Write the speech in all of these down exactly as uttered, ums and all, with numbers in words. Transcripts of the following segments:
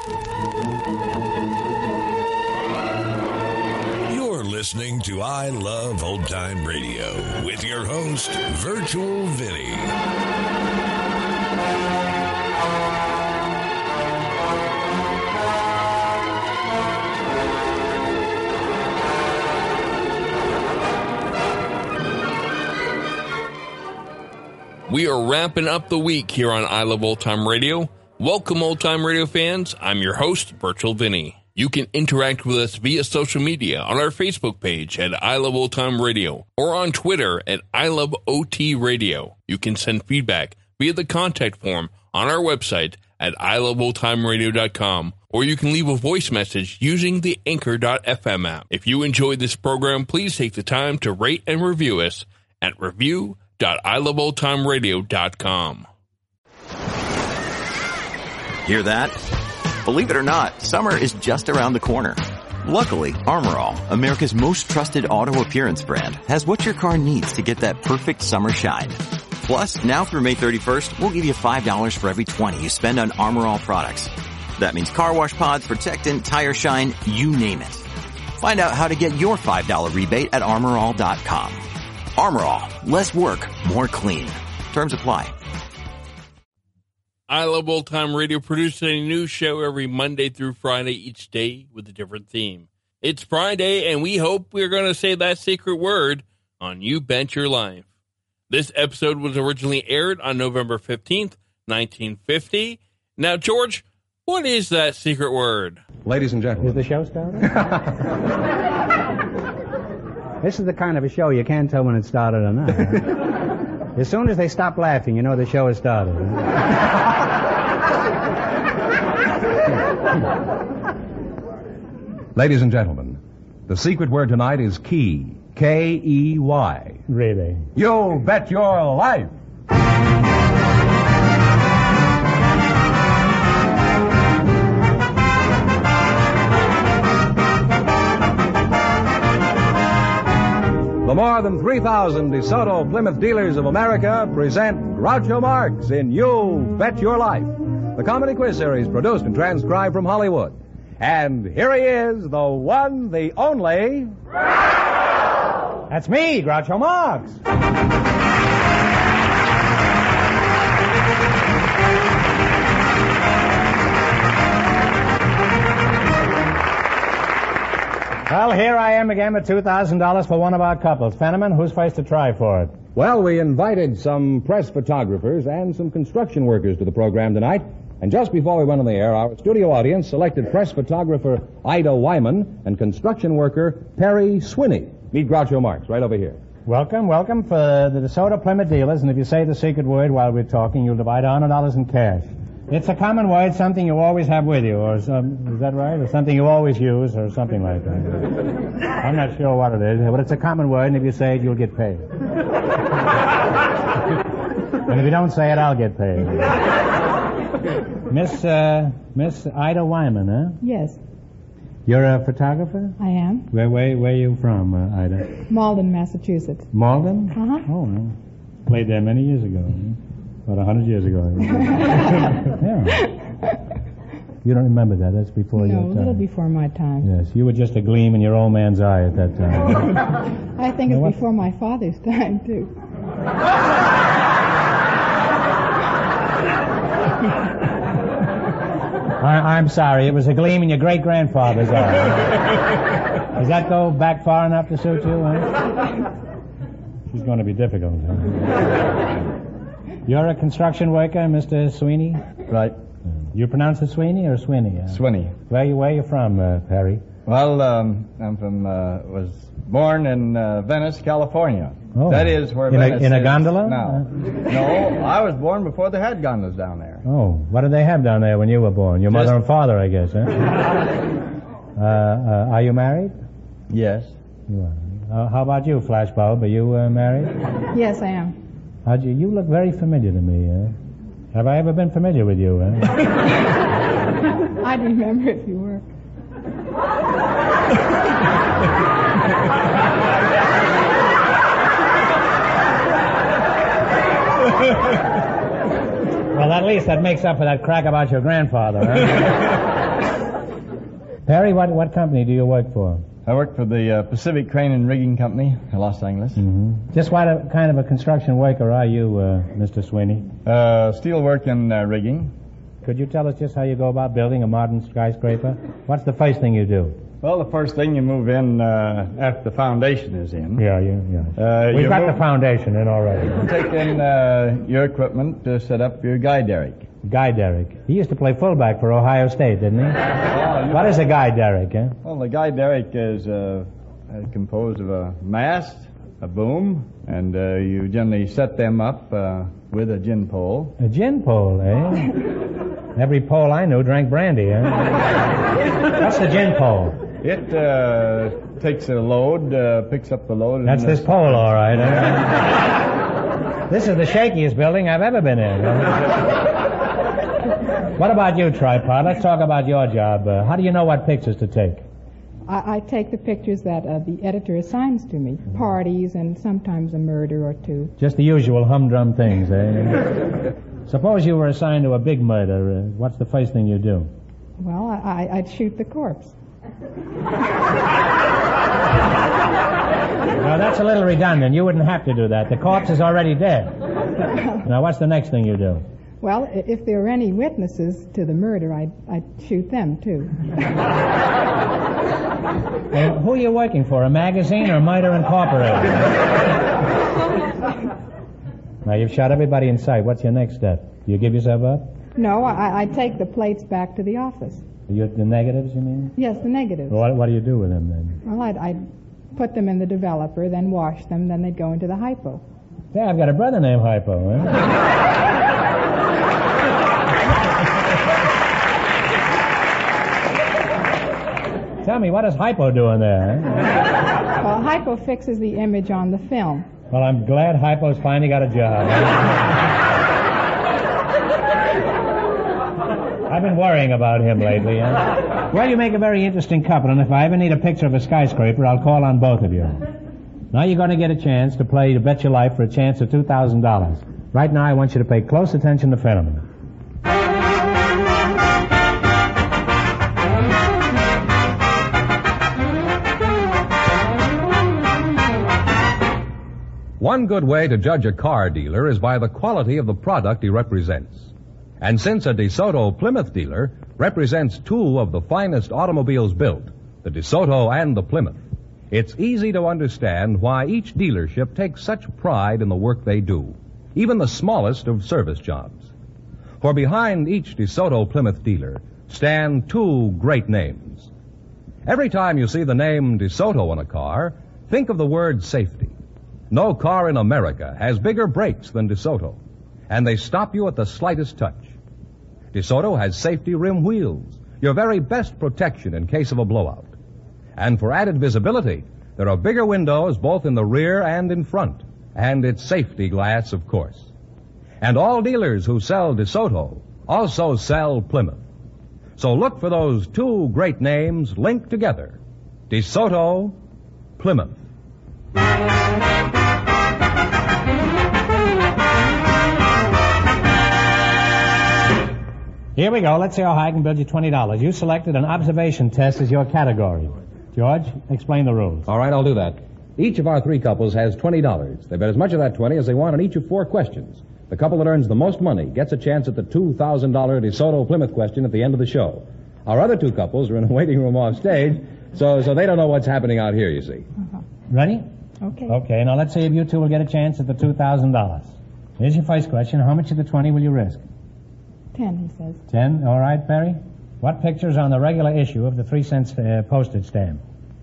You're listening to I Love Old Time Radio with your host, Virtual Vinny. We are wrapping up the week here on I Love Old Time Radio. Welcome, Old Time Radio fans. I'm your host, Virtual Vinny. You can interact with us via social media on our Facebook page at I Love Old Time Radio or on Twitter at I Love O T Radio. You can send feedback via the contact form on our website at I Love Old Time Radio dot com, or you can leave a voice message using the Anchor dot f m app. If you enjoyed this program, please take the time to rate and review us at review dot I Love Old Time Radio dot com. Hear that? Believe it or not, summer is just around the corner. Luckily, Armor All, America's most trusted auto appearance brand, has what your car needs to get that perfect summer shine. Plus, now through May thirty-first, we'll give you five dollars for every twenty you spend on Armor All products. That means car wash pods, protectant, tire shine, you name it. Find out how to get your five dollars rebate at armor all dot com. Armor All, less work, more clean. Terms apply. I Love Old Time Radio produces a new show every Monday through Friday, each day with a different theme. It's Friday, and we hope we're going to say that secret word on You Bet Your Life. This episode was originally aired on November fifteenth, nineteen fifty. Now, George, what is that secret word? Ladies and gentlemen. Is the show started? This is the kind of a show you can't tell when it started or not. As soon as they stop laughing, you know the show has started. Ladies and gentlemen, the secret word tonight is key. K E Y. Really? You bet your life. The more than three thousand DeSoto Plymouth dealers of America present Groucho Marx in You Bet Your Life, the comedy quiz series produced and transcribed from Hollywood. And here he is, the one, the only... Groucho! That's me, Groucho Marx. Well, here I am again with two thousand dollars for one of our couples. Fenneman, who's first to try for it? Well, we invited some press photographers and some construction workers to the program tonight. And just before we went on the air, our studio audience selected press photographer Ida Wyman and construction worker Perry Swinney. Meet Groucho Marx right over here. Welcome, welcome for the DeSoto Plymouth dealers. And if you say the secret word while we're talking, you'll divide one hundred dollars in cash. It's a common word, something you always have with you, or some, is that right? Or something you always use, or something like that. I'm not sure what it is, but it's a common word, and if you say it, you'll get paid. And if you don't say it, I'll get paid. Miss, uh, Miss Ida Wyman, huh? Yes, You're a photographer? I am. Where, where, where are you from, uh, Ida? Malden, Massachusetts. Malden? Uh-huh. Oh, well, played there many years ago. About a hundred years ago. Yeah. You don't remember that? That's before no, your time. a little before my time. Yes, you were just a gleam in your old man's eye at that time. I think You know it's what? before my father's time, too. I, I'm sorry, it was a gleam in your great-grandfather's eye. Does that go back far enough to suit you? Huh? She's going to be difficult. Huh? You're a construction worker, Mister Sweeney? Right. You pronounce it Sweeney or Swinney? Uh, Swinney. Where you where you from, uh, Perry? Well, um, I'm from, uh, was born in uh, Venice, California. Oh. That is where in Venice a, in a is gondola? now. No, I was born before they had gondolas down there. Oh, what did they have down there when you were born? Your Just- mother and father, I guess, huh? uh, uh, are you married? Yes. You are. Uh, how about you, Flashbulb? Are you uh, married? Yes, I am. How'd you, you look very familiar to me, huh? Have I ever been familiar with you, huh? I'd remember if you were. Well, at least that makes up for that crack about your grandfather, huh? Perry, what, what company do you work for? I work for the uh, Pacific Crane and Rigging Company in Los Angeles. Mm-hmm. Just what a, kind of a construction worker are you, uh, Mister Sweeney? Uh, steel work and uh, rigging. Could you tell us just how you go about building a modern skyscraper? What's the first thing you do? Well, the first thing you move in uh, after the foundation is in. Yeah, yeah, yeah. Uh, We've you got move- the foundation in already. You take in uh, your equipment to set up your guy derrick. Guy Derrick. He used to play fullback for Ohio State, didn't he? Oh, What is a guy Derrick, eh? Well, the guy derrick is uh, uh, composed of a mast, a boom, and uh, you generally set them up uh, with a gin pole. A gin pole, eh? Every pole I knew drank brandy, eh? What's the gin pole? It uh, takes a load, uh, picks up the load. That's and this pole, all right, eh? This is the shakiest building I've ever been in. Eh? What about you, Tripod? Let's talk about your job. Uh, how do you know what pictures to take? I, I take the pictures that uh, the editor assigns to me. Parties and sometimes a murder or two. Just the usual humdrum things, eh? Suppose you were assigned to a big murder. Uh, what's the first thing you do? Well, I, I, I'd shoot the corpse. Now, that's a little redundant. You wouldn't have to do that. The corpse is already dead. Now, what's the next thing you do? Well, i- if there were any witnesses to the murder, I'd, I'd shoot them, too. Uh, who are you working for, a magazine or Murder Incorporated? Now, you've shot everybody in sight. What's your next step? Do you give yourself up? No, I, I take the plates back to the office. You, the negatives, you mean? Yes, the negatives. What, what do you do with them, then? Well, I'd, I'd put them in the developer, then wash them, then they'd go into the hypo. Yeah, I've got a brother named Hypo, eh? Tell me, what is Hypo doing there, eh? Well, hypo fixes the image on the film. Well, I'm glad Hypo's finally got a job. I've been worrying about him lately. Eh? Well, you make a very interesting couple, and if I ever need a picture of a skyscraper, I'll call on both of you. Now you're going to get a chance to play to bet your life for a chance of two thousand dollars. Right now, I want you to pay close attention to Fenneman. One good way to judge a car dealer is by the quality of the product he represents. And since a DeSoto Plymouth dealer represents two of the finest automobiles built, the DeSoto and the Plymouth, it's easy to understand why each dealership takes such pride in the work they do, even the smallest of service jobs. For behind each DeSoto Plymouth dealer stand two great names. Every time you see the name DeSoto on a car, think of the word safety. No car in America has bigger brakes than DeSoto, and they stop you at the slightest touch. DeSoto has safety rim wheels, your very best protection in case of a blowout. And for added visibility, there are bigger windows both in the rear and in front, and it's safety glass, of course. And all dealers who sell DeSoto also sell Plymouth. So look for those two great names linked together, DeSoto, Plymouth. Here we go. Let's see how high I can build you twenty dollars. You selected an observation test as your category. George, explain the rules. All right, I'll do that. Each of our three couples has twenty dollars. They bet as much of that twenty as they want on each of four questions. The couple that earns the most money gets a chance at the two thousand dollars DeSoto Plymouth question at the end of the show. Our other two couples are in a waiting room off stage, so so they don't know what's happening out here, you see. Uh-huh. Ready? Okay. Okay, now let's see if you two will get a chance at the two thousand dollars. Here's your first question. How much of the twenty will you risk? Ten, he says. Ten. All right, Perry. What picture's on the regular issue of the three cent uh, postage stamp?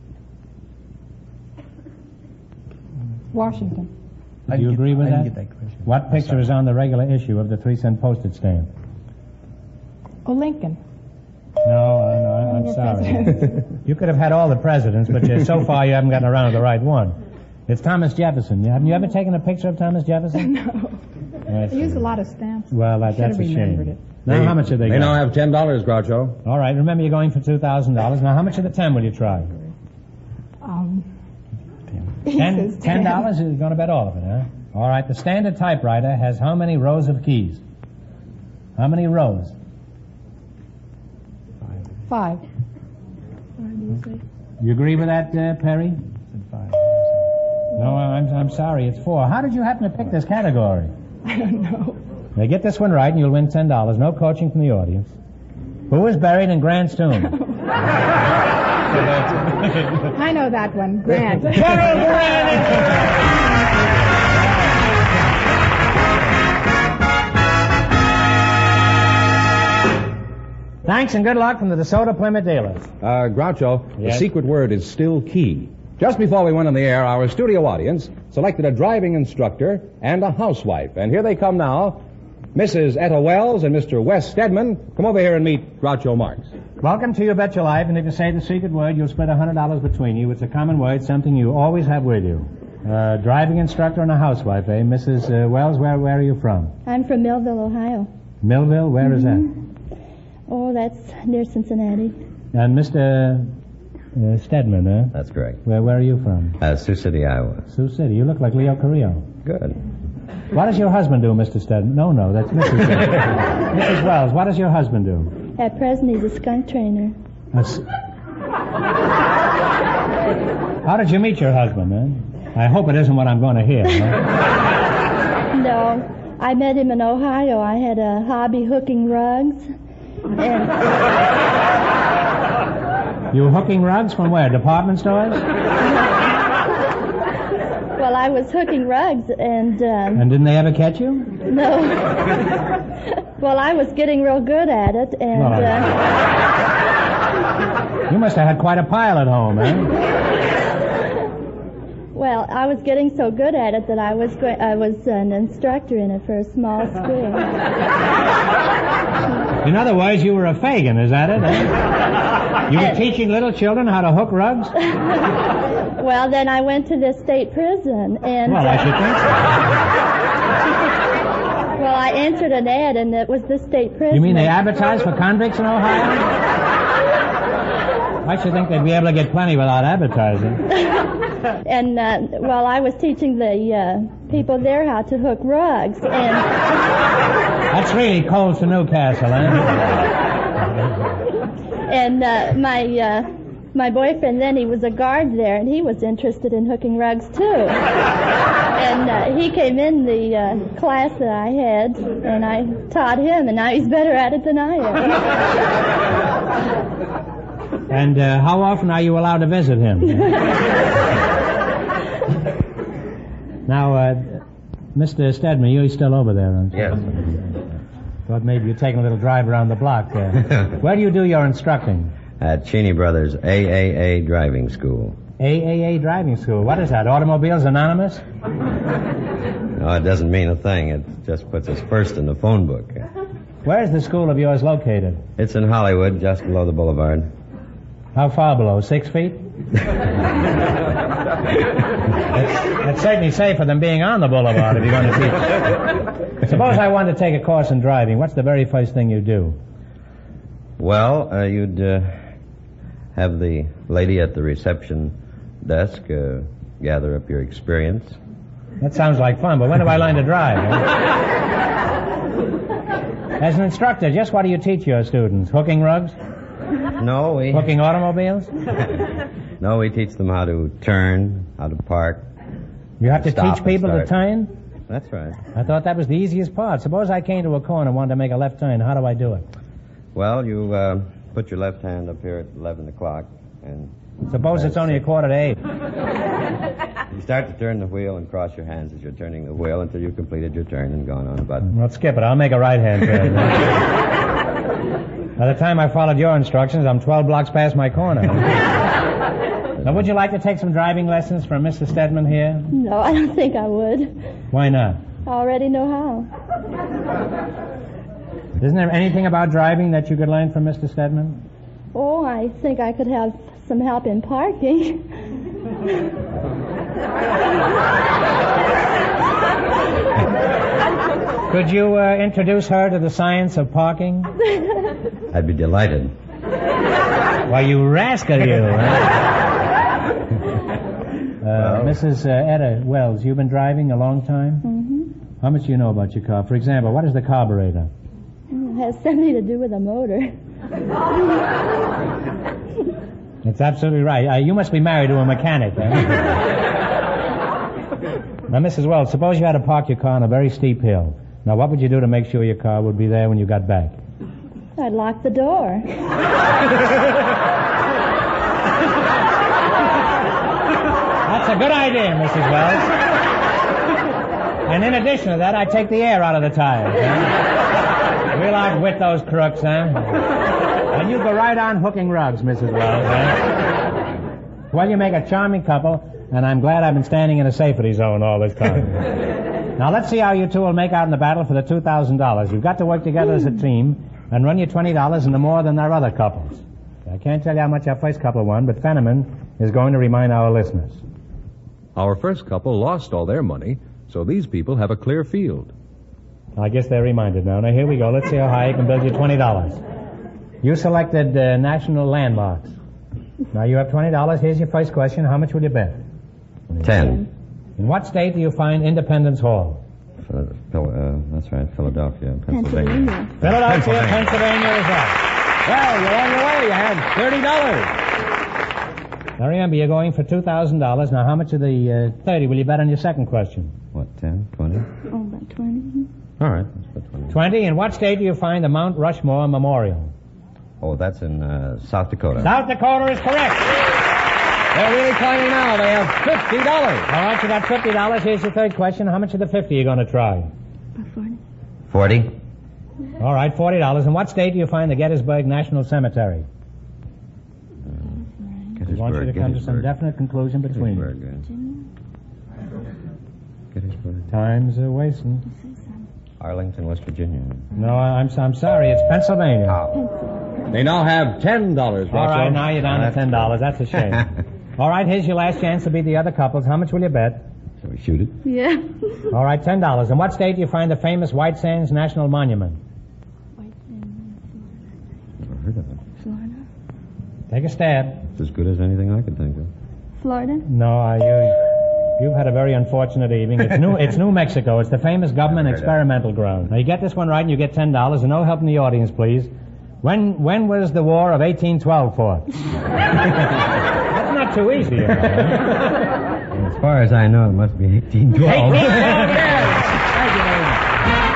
Washington. Do you agree with I that? didn't get that question. What picture is on the regular issue of the three cent postage stamp? Oh, Lincoln. No, uh, no, I'm sorry. You could have had all the presidents, but you, so far you haven't gotten around to the right one. It's Thomas Jefferson. Haven't you ever taken a picture of Thomas Jefferson? No. That's They use right. a lot of stamps. Well, that, Should that's have a remembered shame. it. Now, how much have they They got? now have ten dollars, Groucho. All right, remember you're going for two thousand dollars. Now, how much of the ten will you try? Um, he Ten, says ten dollars? You're going to bet all of it, huh? All right, the standard typewriter has how many rows of keys? How many rows? Five. usually. You agree with that, uh, Perry? No, I'm, I'm sorry. It's four. How did you happen to pick this category? I don't know. Now, get this one right and you'll win ten dollars. No coaching from the audience. Who was buried in Grant's tomb? I know that one. Grant. General Grant! Thanks and good luck from the DeSoto Plymouth dealers. Uh, Groucho, Yes? the secret word is still key. Just before we went on the air, our studio audience selected a driving instructor and a housewife. And here they come now. Missus Etta Wells and Mister Wes Stedman. Come over here and meet Groucho Marx. Welcome to You Bet Your Life, and if you say the secret word, you'll split one hundred dollars between you. It's a common word, something you always have with you. Uh, driving instructor and a housewife, eh? Missus Uh, Wells, where, where are you from? I'm from Millville, Ohio. Millville? Where is that? Oh, that's near Cincinnati. And Mister Uh, Stedman, eh? That's correct. Where, where are you from? Uh, Sioux City, Iowa. Sioux City. You look like Leo Carrillo. Good. What does your husband do, Mister Stedman? No, no, that's Missus Missus Wells, what does your husband do? At present, he's a skunk trainer. A s- How did you meet your husband, man? I hope it isn't what I'm going to hear. Huh? No, I met him in Ohio. I had a hobby hooking rugs. And You hooking rugs from where? Department stores? well, I was hooking rugs, and um, And didn't they ever catch you? no. Well, I was getting real good at it, and Well, uh, You must have had quite a pile at home, eh? well, I was getting so good at it that I was go- I was an instructor in it for a small school. In other words, you were a Fagin, is that it? Eh? You were teaching little children how to hook rugs? Well, then I went to the state prison, and Well, I uh, should think so. well, I entered an ad, and it was the state prison. You mean they advertise for convicts in Ohio? I should think they'd be able to get plenty without advertising. And, uh, well, I was teaching the uh, people there how to hook rugs, and That's really cold to Newcastle, eh? and uh, my uh, my boyfriend then, he was a guard there, and he was interested in hooking rugs too. And uh, he came in the uh, class that I had, and I taught him, and now he's better at it than I am. And uh, how often are you allowed to visit him? Now, uh, Mister Stedman, you're still over there, aren't you? Yes. Thought maybe you're taking a little drive around the block there. Where do you do your instructing? At Cheney Brothers A A A Driving School. A A A Driving School. What is that, Automobiles Anonymous? No, it doesn't mean a thing. It just puts us first in the phone book. Where's the school of yours located? It's in Hollywood, just below the boulevard. How far below? Six feet? It's certainly safer than being on the boulevard if you're going to teach. Suppose I wanted to take a course in driving. What's the very first thing you do? Well, uh, you'd uh, have the lady at the reception desk uh, gather up your experience. That sounds like fun, but when do I learn to drive? eh? As an instructor, just what do you teach your students? Hooking rugs? No, we... Hooking automobiles? No, we teach them how to turn, how to park. You have to Stop teach and people to start. turn? That's right. I thought that was the easiest part. Suppose I came to a corner and wanted to make a left turn. How do I do it? Well, you uh, put your left hand up here at eleven o'clock, and Suppose it's only a quarter to eight. you start to turn the wheel and cross your hands as you're turning the wheel until you've completed your turn and gone on about... Well, skip it. I'll make a right-hand turn. By the time I followed your instructions, I'm twelve blocks past my corner. Now, would you like to take some driving lessons from Mister Stedman here? No, I don't think I would. Why not? I already know how. Isn't there anything about driving that you could learn from Mister Stedman? Oh, I think I could have some help in parking. Could you uh, introduce her to the science of parking? I'd be delighted. Why, you rascal, you. uh, Missus Uh, Etta Wells, you've been driving a long time? Mm-hmm. How much do you know about your car? For example, what is the carburetor? It has something to do with a motor. It's absolutely right. Uh, you must be married to a mechanic. Eh? Now, Missus Wells, suppose you had to park your car on a very steep hill. Now, what would you do to make sure your car would be there when you got back? I'd lock the door. That's a good idea, Missus Wells. And in addition to that, I'd take the air out of the tires. Huh? We'll outwit those crooks, huh? And you go right on hooking rugs, Missus Wells. Huh? Well, you make a charming couple, and I'm glad I've been standing in a safety zone all this time. Now, let's see how you two will make out in the battle for the two thousand dollars. You've got to work together as a team and run your twenty dollars into more than our other couples. I can't tell you how much our first couple won, but Fenneman is going to remind our listeners. Our first couple lost all their money, so these people have a clear field. I guess they're reminded now. Now, here we go. Let's see how high you can build your twenty dollars. You selected uh, national landmarks. Now, you have twenty dollars. Here's your first question. How much will you bet? Ten. In what state do you find Independence Hall? Phil- Phil- uh, that's right, Philadelphia, Pennsylvania. Pennsylvania. Philadelphia, Pennsylvania is that. Well, you're on your way. You had thirty dollars. Now, remember, you're going for two thousand dollars. Now, how much of the uh, thirty will you bet on your second question? What, ten, twenty? Oh, about twenty. All right, let's put twenty. twenty. In what state do you find the Mount Rushmore Memorial? Oh, that's in uh, South Dakota. South Dakota is correct. They're really climbing now. They have fifty dollars. All right, you got fifty dollars. Here's your third question. How much of the fifty are you going to try? About forty. Forty? All right, forty dollars. In what state do you find the Gettysburg National Cemetery? Gettysburg, We want you to come to some Gettysburg. definite conclusion between you. Gettysburg, uh, Gettysburg. Time's uh, wasting. Arlington, West Virginia. No, I- I'm, I'm sorry. It's Pennsylvania. They now have ten dollars, All right, now you're down to That's ten dollars. That's a shame. All right, here's your last chance to beat the other couples. How much will you bet? Shall we shoot it? Yeah. All right, ten dollars. In what state do you find the famous White Sands National Monument? Never heard of it. Florida. Take a stab. It's as good as anything I could think of. Florida. No, uh, you, you've had a very unfortunate evening. It's New, it's New Mexico. It's the famous government Never heard of it. experimental ground. Now, you get this one right and you get ten dollars, and no help in the audience, please. When when was the War of eighteen twelve fought? That's not too easy, you know. huh? As far as I know, it must be eighteen twelve. eighteen twelve, yes. Thank you very much.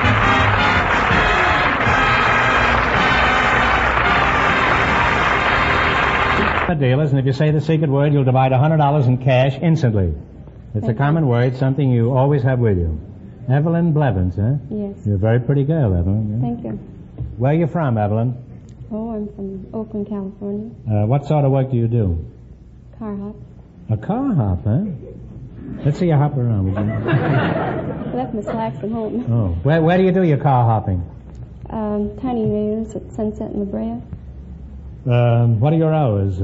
The dealers, and if you say the secret word, you'll divide one hundred dollars in cash instantly. It's a common word, something you always have with you. Evelyn Blevins, huh? Yes. You're a very pretty girl, Evelyn. yeah? Thank you. Where are you from, Evelyn? Oh, I'm from Oakland, California. Uh, what sort of work do you do? Car hop. A car hop, huh? Let's see you hop around, would you? I left my slacks at home. Oh. Where, where do you do your car hopping? Um, Tiny Raiders at Sunset and La Brea. Um, what are your hours? Uh,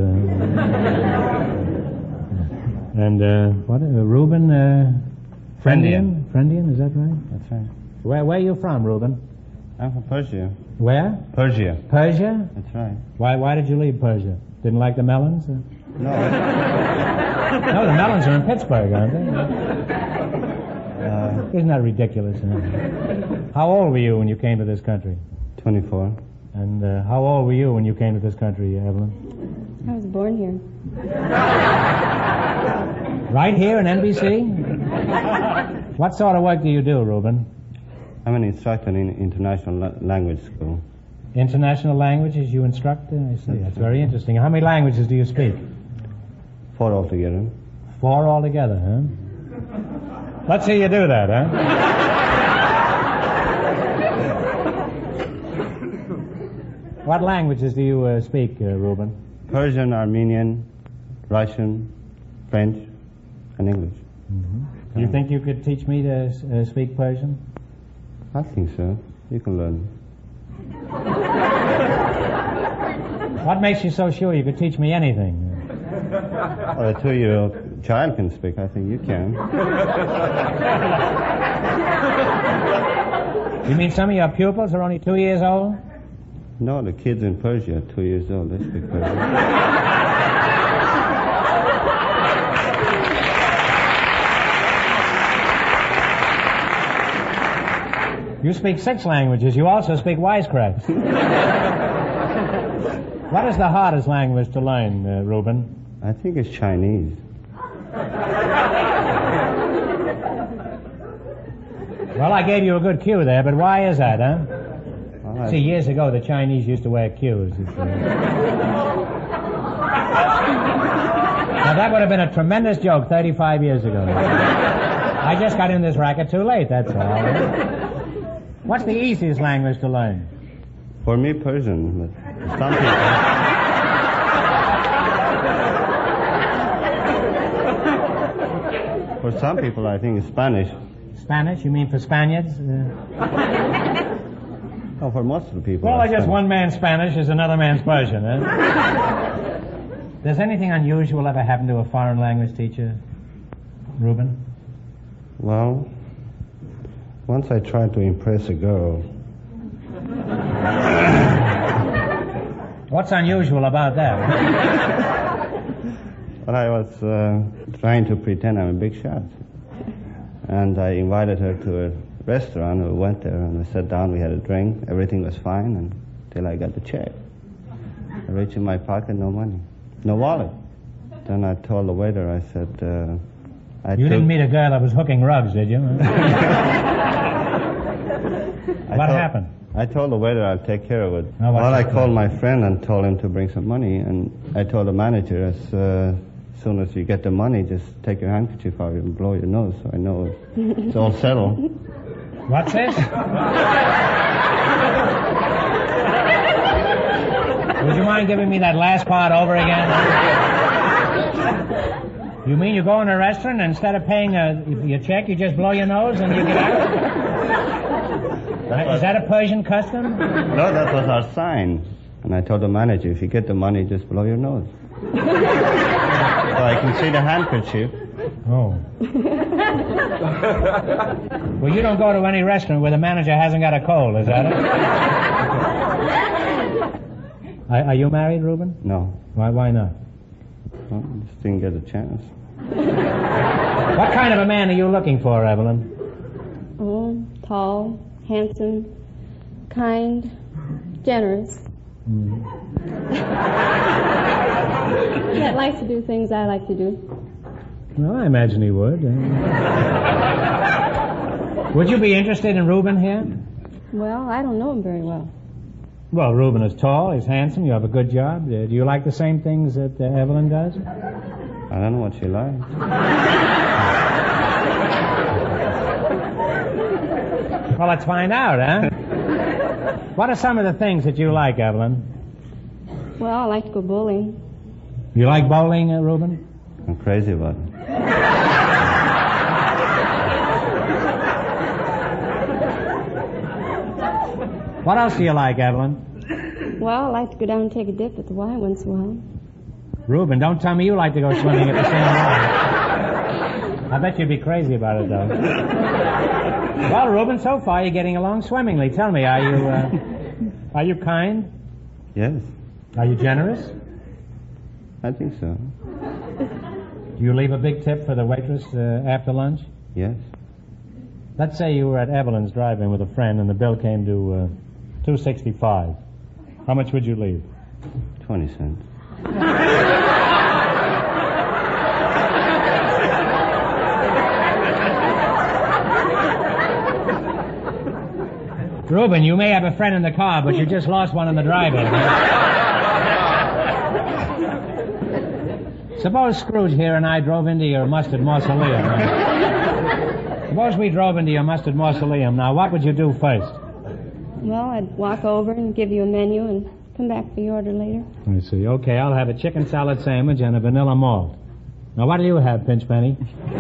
and, uh, what, uh, Reuben, uh, Friendian? Friendian, is that right? That's right. Where, where are you from, Reuben? I'm from Persia. Where? Persia. Persia? That's right. Why, why did you leave Persia? Didn't like the melons? Uh, No. no, the melons are in Pittsburgh, aren't they? uh, Isn't that ridiculous? Huh? How old were you when you came to this country? twenty-four. And uh, how old were you when you came to this country, Evelyn? I was born here. Right here in N B C? What sort of work do you do, Reuben? I'm an instructor in international la- language school. International languages you instruct? Uh, I see. That's very interesting. How many languages do you speak? Four altogether. Four altogether, huh? Let's see you do that, huh? What languages do you uh, speak, uh, Reuben? Persian, Armenian, Russian, French, and English. Mm-hmm. Do you think you could teach me to uh, speak Persian? I think so. You can learn. What makes you so sure you could teach me anything? Well, a two-year-old child can speak. I think you can. You mean some of your pupils are only two years old? No, the kids in Persia are two years old. They speak Persian. You speak six languages. You also speak wisecracks. What is the hardest language to learn, uh, Reuben? I think it's Chinese. Well, I gave you a good cue there, but why is that, huh? Well, I... See, years ago, the Chinese used to wear cues. Uh... now, that would have been a tremendous joke thirty-five years ago. I just got in this racket too late, that's all. What's the easiest language to learn? For me, Persian, but for some people... For some people, I think it's Spanish. Spanish? You mean for Spaniards? Uh... Oh, for most of the people. Well, I guess Spanish. one man's Spanish is another man's Persian, eh? Does anything unusual ever happen to a foreign language teacher, Reuben? Well, once I tried to impress a girl. What's unusual about that? Well, I was uh, trying to pretend I'm a big shot. And I invited her to a restaurant. We went there and we sat down, we had a drink. Everything was fine until I got the check. I reached in my pocket, no money. No wallet. Then I told the waiter, I said... Uh, I you took... didn't meet a girl that was hooking rugs, did you? What told... happened? I told the waiter I'll take care of it. Oh, well, I called my friend and told him to bring some money. And I told the manager, as uh, soon as you get the money, just take your handkerchief out and blow your nose so I know it's all settled. What's this? Would you mind giving me that last part over again? You mean you go in a restaurant and instead of paying a, your check, you just blow your nose and you get out? Is that a Persian custom? No, that was our sign. And I told the manager, if you get the money, just blow your nose. So I can see the handkerchief. Oh. Well, you don't go to any restaurant where the manager hasn't got a cold, is that it? Are, are you married, Reuben? No. Why, why not? Well, just didn't get a chance. What kind of a man are you looking for, Evelyn? Oh, tall, handsome, kind, generous. Mm. That likes to do things I like to do. Well, I imagine he would. Would you be interested in Reuben here? Well, I don't know him very well. Well, Reuben is tall, he's handsome, you have a good job. Uh, do you like the same things that uh, Evelyn does? I don't know what she likes. Well, let's find out, huh? What are some of the things that you like, Evelyn? Well, I like to go bowling. You like bowling, uh, Reuben? I'm crazy about it. What else do you like, Evelyn? Well, I like to go down and take a dip at the Y once in a while. Reuben, don't tell me you like to go swimming at the same time. I bet you'd be crazy about it, though. Well, Reuben, so far you're getting along swimmingly. Tell me, are you, uh, are you kind? Yes. Are you generous? I think so. Do you leave a big tip for the waitress uh, after lunch? Yes. Let's say you were at Evelyn's drive-in with a friend and the bill came to uh, two sixty-five. How much would you leave? Twenty cents. Reuben, you may have a friend in the car, but you just lost one in the drive-in. Suppose Scrooge here and I drove into your mustard mausoleum. Suppose we drove into your mustard mausoleum. Now, what would you do first? Well, I'd walk over and give you a menu and come back for your order later. I see. Okay, I'll have a chicken salad sandwich and a vanilla malt. Now, what do you have, Pinchpenny?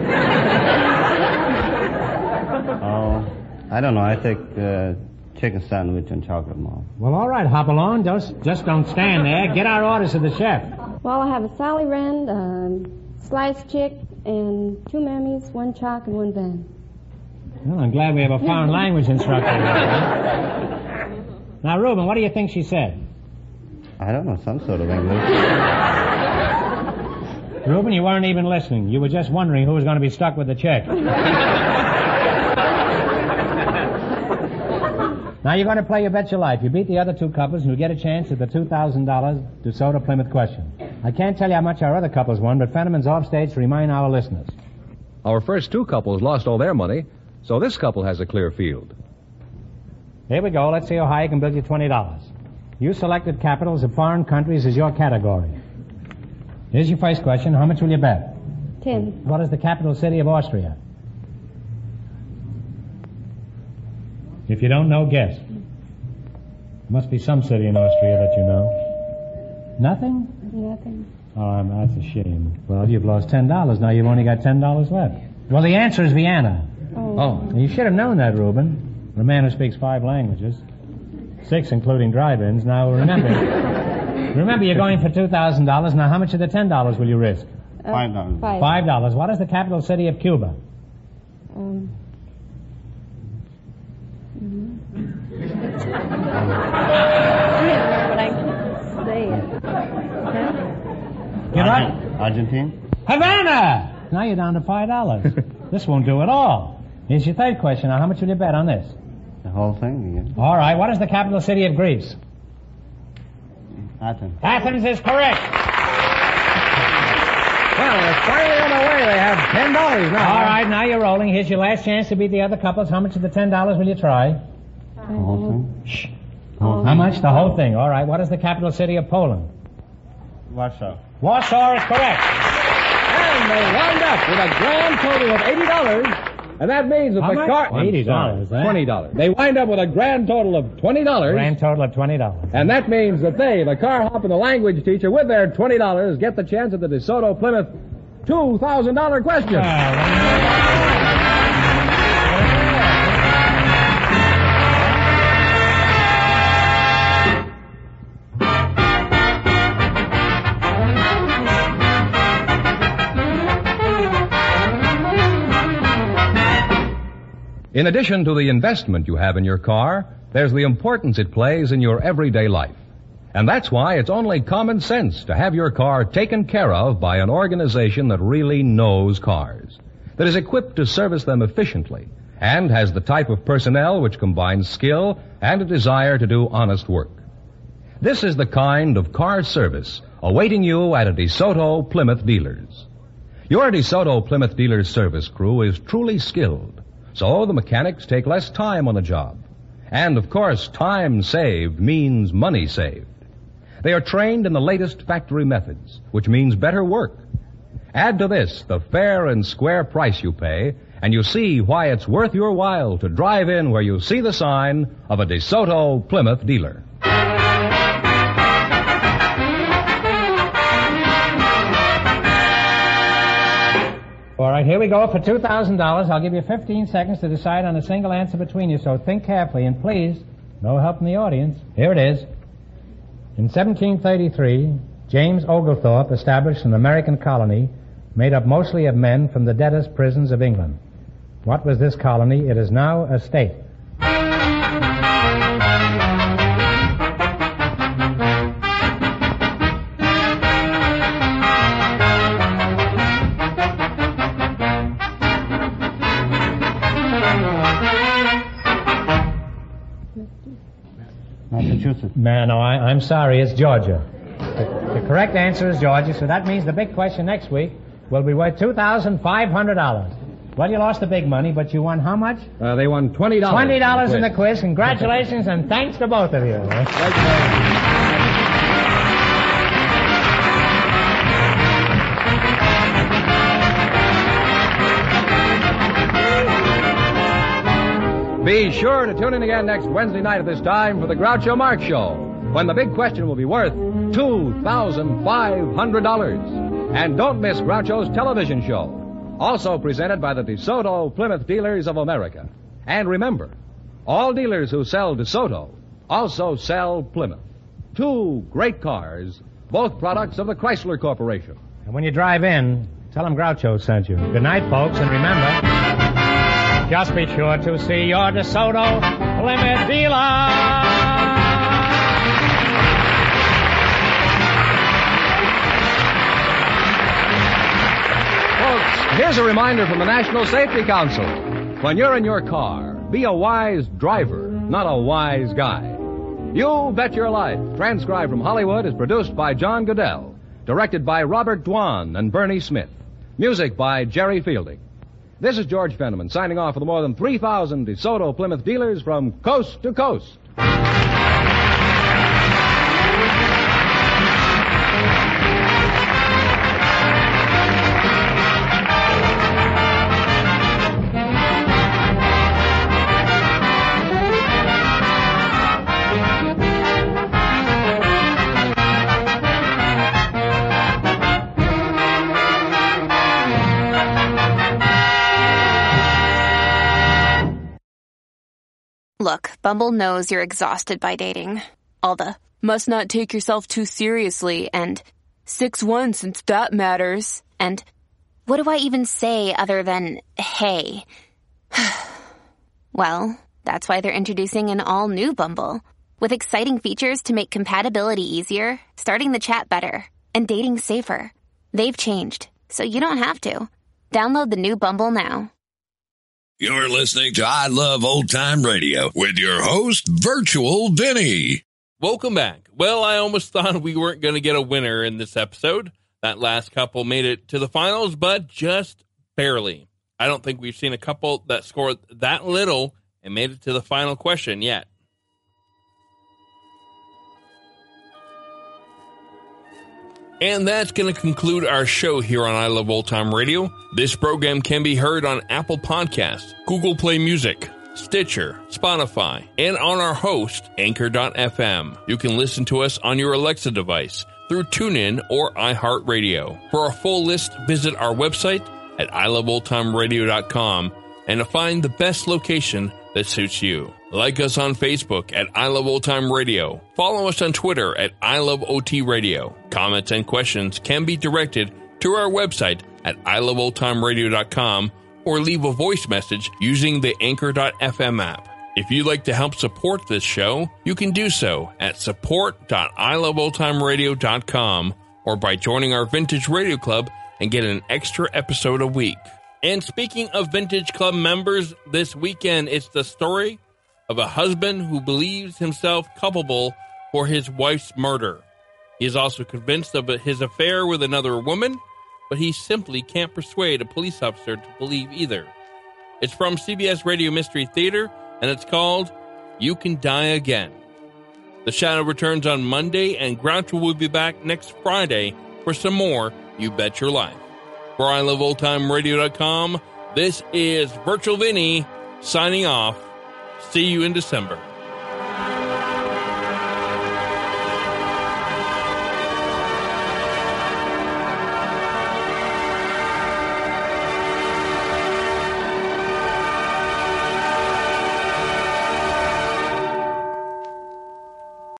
Oh, I don't know. I take uh, chicken sandwich and chocolate malt. Well, all right, hop along. Just, just don't stand there. Get our orders to the chef. Well, I have a Sally Rand, um, sliced chick, and two mammies, one chalk, and one band. Well, I'm glad we have a foreign language instructor. Now, Reuben, what do you think she said? I don't know, some sort of English. Reuben, you weren't even listening. You were just wondering who was going to be stuck with the check. Now you're going to play You Bet Your Life. You beat the other two couples, and you'll get a chance at the two thousand dollars DeSoto Plymouth question. I can't tell you how much our other couples won, but Fenneman's off stage to remind our listeners. Our first two couples lost all their money, so this couple has a clear field. Here we go. Let's see how high I can build you twenty dollars. You selected capitals of foreign countries as your category. Here's your first question. How much will you bet? Ten. What is the capital city of Austria? If you don't know, guess. There must be some city in Austria that you know. Nothing? Nothing. Oh, that's a shame. Well, you've lost ten dollars. Now you've only got ten dollars left. Well, the answer is Vienna. Oh. Oh, you should have known that, Reuben. A man who speaks five languages. Six, including drive-ins. Now, remember... remember, you're going for two thousand dollars. Now, how much of the ten dollars will you risk? Uh, Five dollars. Five. Five dollars. What is the capital city of Cuba? Um... But I can't say it. Give up. Argentine? Havana! Now you're down to five dollars. This won't do at all. Here's your third question. Now, how much will you bet on this? The whole thing again. All right. What is the capital city of Greece? Athens. Athens is correct. Well, they're finally on their way. They have ten dollars now. All right. Now you're rolling. Here's your last chance to beat the other couples. How much of the ten dollars will you try? The whole thing? Shh. How much? The whole thing. All right. What is the capital city of Poland? Warsaw. Warsaw is correct. And they wound up with a grand total of eighty dollars. And that means that How the much? car... eighty dollars, eh? twenty dollars. They wind up with a grand total of twenty dollars. Grand total of twenty dollars. And that means that they, the car hop and the language teacher, with their twenty dollars, get the chance at the DeSoto Plymouth two thousand dollars question. In addition to the investment you have in your car, there's the importance it plays in your everyday life. And that's why it's only common sense to have your car taken care of by an organization that really knows cars, that is equipped to service them efficiently, and has the type of personnel which combines skill and a desire to do honest work. This is the kind of car service awaiting you at a DeSoto Plymouth dealer's. Your DeSoto Plymouth dealer's service crew is truly skilled, so the mechanics take less time on the job. And, of course, time saved means money saved. They are trained in the latest factory methods, which means better work. Add to this the fair and square price you pay, and you see why it's worth your while to drive in where you see the sign of a DeSoto Plymouth dealer. All right, here we go for two thousand dollars. I'll give you fifteen seconds to decide on a single answer between you, so think carefully. And please, no help from the audience. Here it is. In seventeen thirty-three, James Oglethorpe established an American colony made up mostly of men from the debtors' prisons of England. What was this colony? It is now a state. Massachusetts. Man, no, I, I'm sorry, it's Georgia. The, the correct answer is Georgia, so that means the big question next week will be worth two thousand five hundred dollars. Well, you lost the big money, but you won how much? Uh, they won twenty dollars. twenty dollars in the quiz. Congratulations, and thanks to both of you. Be sure to tune in again next Wednesday night at this time for the Groucho Marx Show, when the big question will be worth two thousand five hundred dollars. And don't miss Groucho's television show, also presented by the DeSoto Plymouth Dealers of America. And remember, all dealers who sell DeSoto also sell Plymouth. Two great cars, both products of the Chrysler Corporation. And when you drive in, tell them Groucho sent you. Good night, folks, and remember, just be sure to see your DeSoto Plymouth dealer. Folks, here's a reminder from the National Safety Council. When you're in your car, be a wise driver not a wise guy. You Bet Your Life, transcribed from Hollywood, is produced by John Goodell, directed by Robert Dwan and Bernie Smith. Music by Jerry Fielding. This is George Fenneman signing off for the more than three thousand DeSoto Plymouth dealers from coast to coast. Look, Bumble knows you're exhausted by dating. All the, must not take yourself too seriously, and six one since that matters, and what do I even say other than, hey? Well, that's why they're introducing an all-new Bumble, with exciting features to make compatibility easier, starting the chat better, and dating safer. They've changed, so you don't have to. Download the new Bumble now. You're listening to I Love Old Time Radio with your host, Virtual Vinny. Welcome back. Well, I almost thought we weren't going to get a winner in this episode. That last couple made it to the finals, but just barely. I don't think we've seen a couple that scored that little and made it to the final question yet. And that's going to conclude our show here on I Love Old Time Radio. This program can be heard on Apple Podcasts, Google Play Music, Stitcher, Spotify, and on our host, Anchor dot f m. You can listen to us on your Alexa device through TuneIn or iHeartRadio. For a full list, visit our website at i love old time radio dot com and to find the best location that suits you. Like us on Facebook at I Love Old Time Radio. Follow us on Twitter at I Love O T Radio. Comments and questions can be directed to our website at i love old time radio dot com or leave a voice message using the Anchor dot f m app. If you'd like to help support this show, you can do so at support dot i love old time radio dot com or by joining our Vintage Radio Club and get an extra episode a week. And speaking of Vintage Club members, this weekend it's the story of a husband who believes himself culpable for his wife's murder. He is also convinced of his affair with another woman, but he simply can't persuade a police officer to believe either. It's from C B S Radio Mystery Theater, and it's called You Can Die Again. The Shadow returns on Monday, and Groucho will be back next Friday for some more You Bet Your Life. For I Love Old Time Radio dot com, this is Virtual Vinny signing off. See you in December.